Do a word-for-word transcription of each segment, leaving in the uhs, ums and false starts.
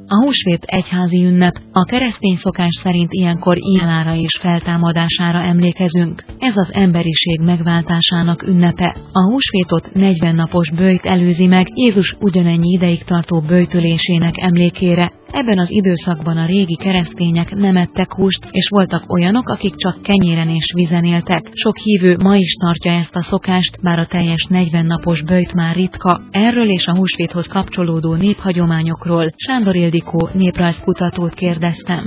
A húsvét egyházi ünnep, a keresztény szokás szerint ilyenkor Jélára és feltámadására emlékezünk. Ez az emberiség megváltásának ünnepe. A húsvétot negyven napos böjt előzi meg Jézus ugyanennyi ideig tartó böjtölésének emlékére. Ebben az időszakban a régi keresztények nem ettek húst, és voltak olyanok, akik csak kenyéren és vizen éltek. Sok hívő ma is tartja ezt a szokást, bár a teljes negyven napos böjt már ritka. Erről és a húsvéthoz kapcsolódó néphagyományokról Sándor Ildikó néprajzkutatót kérdeztem.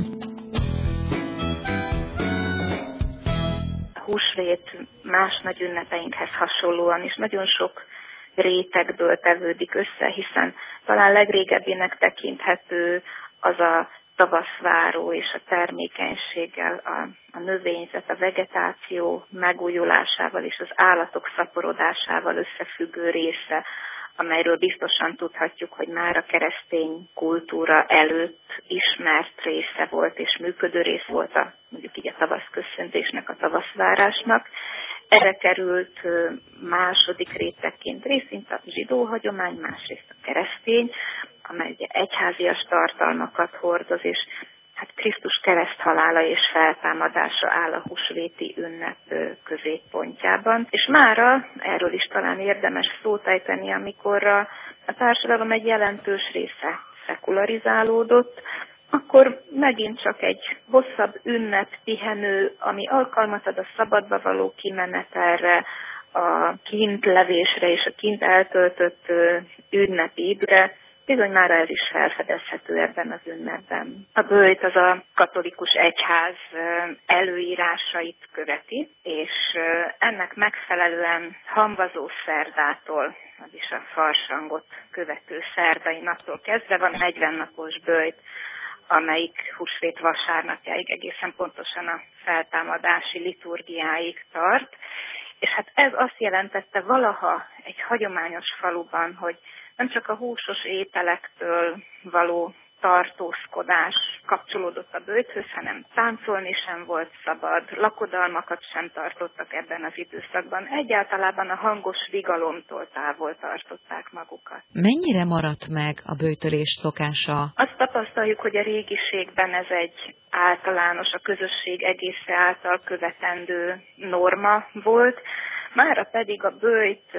A húsvét más nagy ünnepeinkhez hasonlóan is nagyon sok rétegből tevődik össze, hiszen talán legrégebbinek tekinthető az a tavaszváró és a termékenységgel, a, a növényzet, a vegetáció megújulásával és az állatok szaporodásával összefüggő része, amelyről biztosan tudhatjuk, hogy már a keresztény kultúra előtt ismert része volt és működő része volt a, mondjuk így a tavaszköszöntésnek, a tavaszvárásnak. Erre került második rétegként részint a zsidó hagyomány, másrészt a keresztény, amely ugye egyházias tartalmakat hordoz, és hát Krisztus kereszthalála és feltámadása áll a húsvéti ünnep középpontjában. És mára erről is talán érdemes szót ejteni, amikor a, a társadalom egy jelentős része szekularizálódott, akkor megint csak egy hosszabb ünnep, pihenő, ami alkalmat ad a szabadba való kimenetelre, a kintlevésre és a kint eltöltött ünnepi időre, bizony már ez is felfedezhető ebben az ünnepben. A böjt az a katolikus egyház előírásait követi, és ennek megfelelően hamvazó szerdától, vagyis a farsangot követő szerdai naptól kezdve van negyven napos böjt, amelyik húsvét vasárnapjáig egészen pontosan a feltámadási liturgiáig tart. És hát ez azt jelentette valaha egy hagyományos faluban, hogy nem csak a húsos ételektől való tartózkodás kapcsolódott a böjthöz, hanem táncolni sem volt szabad, lakodalmakat sem tartottak ebben az időszakban. Egyáltalában a hangos vigalomtól távol tartották magukat. Mennyire maradt meg a böjtölés szokása? Azt tapasztaljuk, hogy a régiségben ez egy általános, a közösség egésze által követendő norma volt, mára pedig a böjt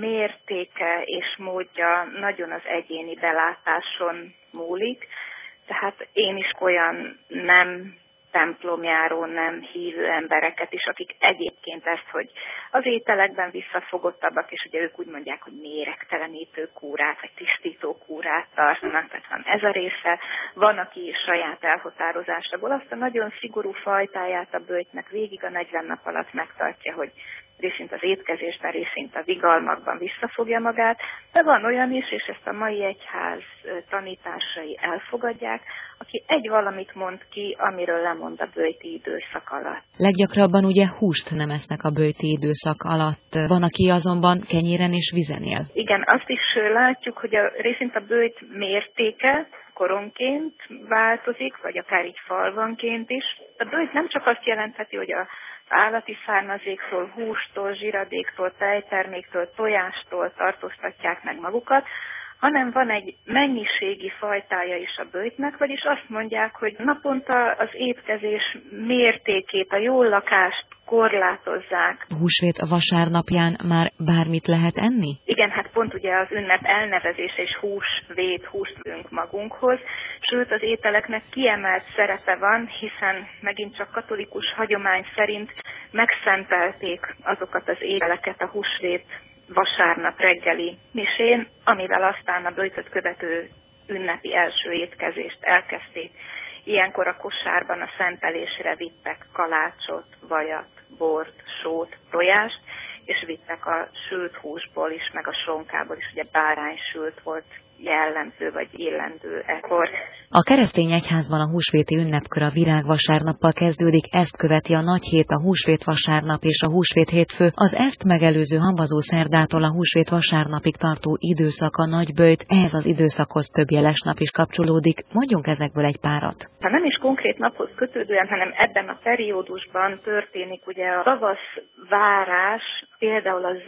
mértéke és módja nagyon az egyéni belátáson múlik, tehát én is olyan nem templomjáró, nem hívő embereket is, akik egyébként ezt, hogy az ételekben visszafogottabbak, és ugye ők úgy mondják, hogy méregtelenítő kúrát, vagy tisztító kúrát tartanak, tehát van ez a része, van, aki saját elhatározásból azt a nagyon szigorú fajtáját a böjtnek végig a negyven nap alatt megtartja, hogy részint az étkezésben, részint a vigalmakban visszafogja magát, de van olyan is, és ezt a mai egyház tanításai elfogadják, aki egy valamit mond ki, amiről lemond a böjti időszak alatt. Leggyakrabban ugye húst nem esznek a böjti időszak alatt, van, aki azonban kenyéren és vizen él. Igen, azt is látjuk, hogy a, részint a böjt mértéke koronként változik, vagy akár így falvanként is. A böjt nem csak azt jelentheti, hogy a állati származéktól, hústól, zsiradéktól, tejterméktől, tojástól tartóztatják meg magukat, hanem van egy mennyiségi fajtája is a böjtnek, vagyis azt mondják, hogy naponta az étkezés mértékét, a jól lakást korlátozzák. Húsvét vasárnapján már bármit lehet enni? Igen, hát pont ugye az ünnep elnevezése és húsvét, húst vünk magunkhoz, sőt az ételeknek kiemelt szerepe van, hiszen megint csak katolikus hagyomány szerint megszentelték azokat az ételeket a húsvét vasárnap reggeli misén, amivel aztán a böjtöt követő ünnepi első étkezést elkezdték. Ilyenkor a kosárban a szentelésre vittek kalácsot, vajat, bort, sót, tojást, és vittek a sült húsból is, meg a sonkából is, ugye báránysült volt jellemző vagy illendő ekkor. A keresztény egyházban a húsvéti ünnepkör a virágvasárnappal kezdődik, ezt követi a nagyhét, a húsvét vasárnap és a húsvét hétfő, az ezt megelőző hamvazó szerdától a húsvét vasárnapig tartó időszak a nagyböjt, ehhez az időszakhoz több jeles nap is kapcsolódik, mondjunk ezekből egy párat. Ha nem is konkrét naphoz kötődően, hanem ebben a periódusban történik ugye a tavaszvárás, például a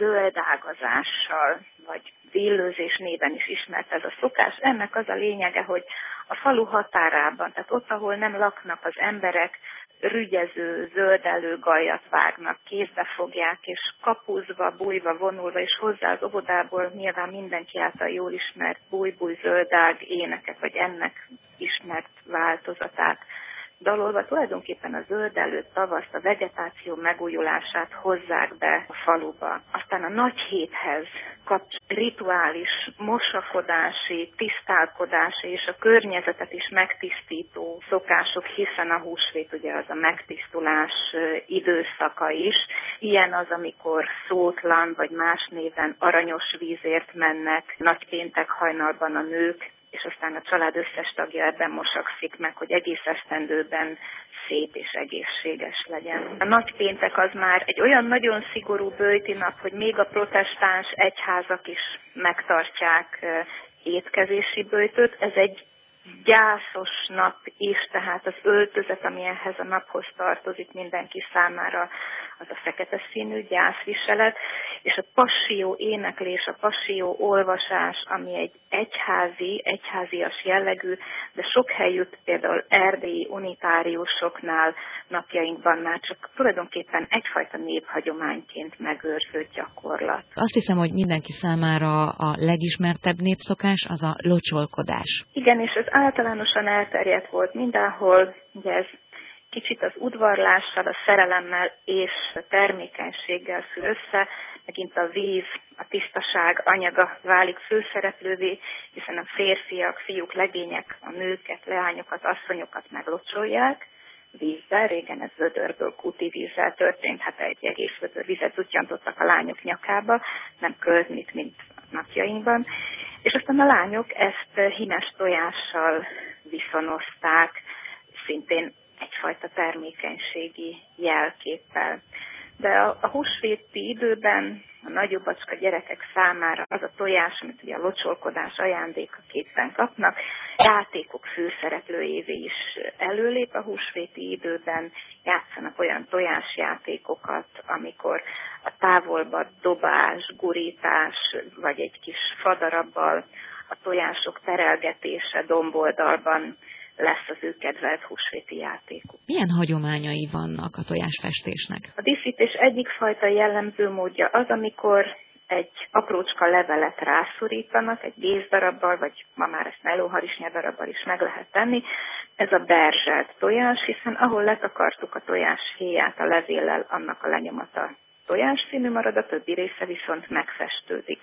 zöldágazással, vagy villőzés néven is ismert ez a szokás. Ennek az a lényege, hogy a falu határában, tehát ott, ahol nem laknak az emberek, rügyező, zöldelő gajat vágnak, kézbe fogják, és kapuzva, bújva, vonulva, és hozzá az óvodából nyilván mindenki által jól ismert búj-búj zöldág éneket, vagy ennek ismert változatát dalolva, tulajdonképpen a zöldelő tavaszt, a vegetáció megújulását hozzák be a faluba. Aztán a nagy héthez kapcs rituális, mosakodási, tisztálkodási és a környezetet is megtisztító szokások, hiszen a húsvét ugye az a megtisztulás időszaka is. Ilyen az, amikor szótlan vagy más néven aranyos vízért mennek nagypéntek hajnalban a nők, és aztán a család összes tagja ebben mosakszik meg, hogy egész esztendőben szép és egészséges legyen. A nagypéntek az már egy olyan nagyon szigorú böjti nap, hogy még a protestáns egyházak is megtartják étkezési böjtöt. Ez egy gyászos nap is, tehát az öltözet, ami ehhez a naphoz tartozik mindenki számára, az a fekete színű gyászviselet, és a passió éneklés, a passió olvasás, ami egy egyházi, egyházias jellegű, de sok helyütt például erdélyi unitáriusoknál napjainkban már csak tulajdonképpen egyfajta néphagyományként megőrzött gyakorlat. Azt hiszem, hogy mindenki számára a legismertebb népszokás az a locsolkodás. Igen, és ez általánosan elterjedt volt mindenhol, ugye ez kicsit az udvarlással, a szerelemmel és a termékenységgel függ össze, megint a víz, a tisztaság anyaga válik főszereplővé, hiszen a férfiak, fiúk, legények, a nőket, leányokat, asszonyokat meglocsolják vízzel, régen ez vödörből, kuti vízzel történt, hát egy egész vödör vizet uttyantottak a lányok nyakába, nem köznit, mint napjainkban, és aztán a lányok ezt hímes tojással viszonozták, szintén egyfajta termékenységi jelképpel. De a, a húsvéti időben a nagyobbacska gyerekek számára az a tojás, amit ugye a locsolkodás ajándékaképpen kapnak, játékok főszereplőjévé is előlép a húsvéti időben, játszanak olyan tojásjátékokat, amikor a távolba dobás, gurítás, vagy egy kis fadarabbal a tojások terelgetése domboldalban lesz az ő kedvelt húsvéti játékuk. Milyen hagyományai vannak a tojásfestésnek? A díszítés egyik fajta jellemző módja az, amikor egy aprócska levelet rászorítanak, egy gézdarabbal, vagy ma már ezt melóharisnya darabbal is meg lehet tenni. Ez a berzselt tojás, hiszen ahol letakartuk a tojás héját a levéllel, annak a lenyomata tojás színű marad, a többi része viszont megfestődik.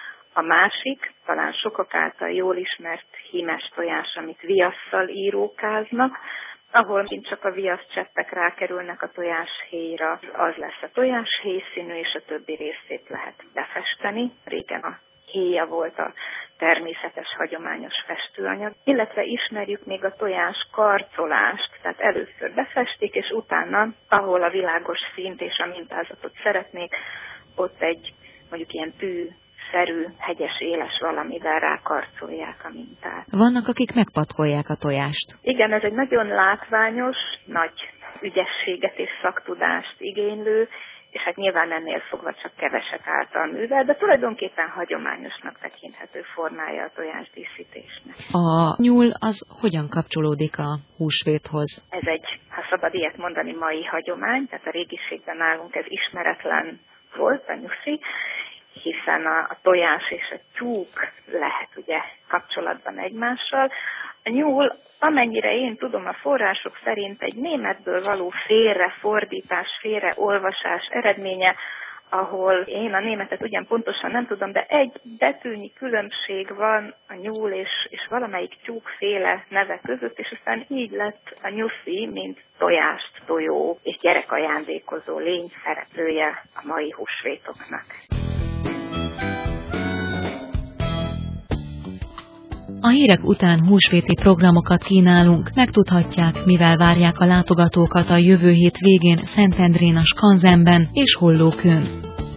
A másik, talán sokak által jól ismert hímes tojás, amit viasszal írókáznak, ahol mint csak a viaszcseppek rákerülnek a tojáshéjra, az lesz a tojáshéj színű, és a többi részét lehet befesteni. Régen a héja volt a természetes, hagyományos festőanyag, illetve ismerjük még a tojás karcolást, tehát először befestik, és utána, ahol a világos színt és a mintázatot szeretnék, ott egy mondjuk ilyen tű, szerű, hegyes, éles valamivel rákarcolják a mintát. Vannak, akik megpatkolják a tojást. Igen, ez egy nagyon látványos, nagy ügyességet és szaktudást igénylő, és hát nyilván ennél fogva csak kevesek által művel, de tulajdonképpen hagyományosnak tekinthető formája a tojásdíszítésnek. A nyúl az hogyan kapcsolódik a húsvéthoz? Ez egy, ha szabad ilyet mondani, mai hagyomány, tehát a régiségben nálunk ez ismeretlen volt, a nyuszi, hiszen a, a tojás és a tyúk lehet ugye kapcsolatban egymással. A nyúl, amennyire én tudom, a források szerint egy németből való félrefordítás, félreolvasás eredménye, ahol én a németet ugyan pontosan nem tudom, de egy betűnyi különbség van a nyúl és, és valamelyik tyúkféle neve között, és aztán így lett a nyuszi, mint tojást, tojó és gyerekajándékozó lény szereplője a mai húsvétoknak. A hírek után húsvéti programokat kínálunk, megtudhatják, mivel várják a látogatókat a jövő hét végén Szentendrén a Skanzenben és Hollókőn.